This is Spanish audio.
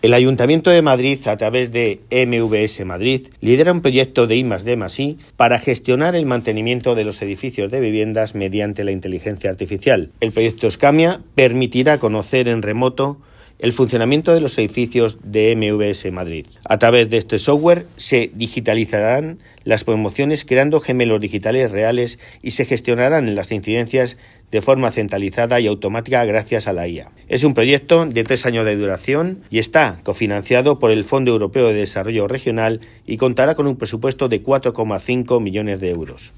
El Ayuntamiento de Madrid, a través de MVS Madrid, lidera un proyecto de I+D+I para gestionar el mantenimiento de los edificios de viviendas mediante la inteligencia artificial. El proyecto Escamia permitirá conocer en remoto el funcionamiento de los edificios de MVS Madrid. A través de este software se digitalizarán las promociones creando gemelos digitales reales y se gestionarán las incidencias de forma centralizada y automática gracias a la IA. Es un proyecto de 3 años de duración y está cofinanciado por el Fondo Europeo de Desarrollo Regional y contará con un presupuesto de 4,5 millones de euros.